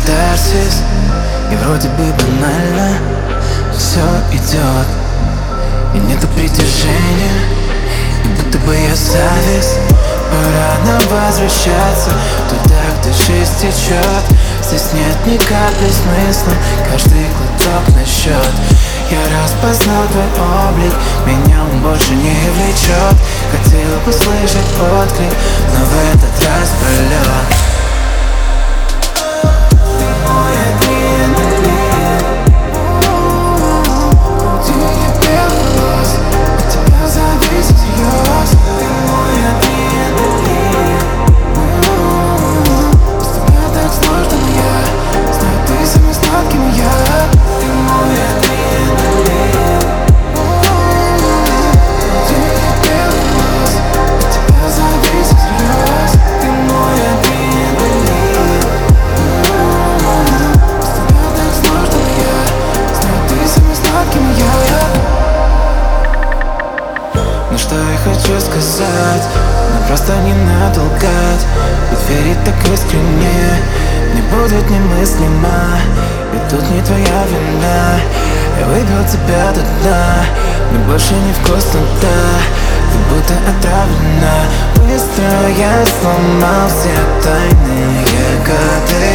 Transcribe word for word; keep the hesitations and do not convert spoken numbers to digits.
катарсис. И вроде бы банально все идет, и нету притяжения, и будто бы я завис. Пора нам возвращаться туда, где жизнь течет. Здесь нет ни капли смысла, каждый глоток на счет. Я распознал твой облик, меня он больше не влечет. Хотел бы слышать отклик, но в этот раз пролет. Ну что я хочу сказать, но просто не надо лгать. Ведь верить так искренне не будет немыслимо. Ведь тут не твоя вина, я выпил тебя до дна. Мне больше не вкусно, да, ты будто отравлена. Быстро я сломал все тайные коды.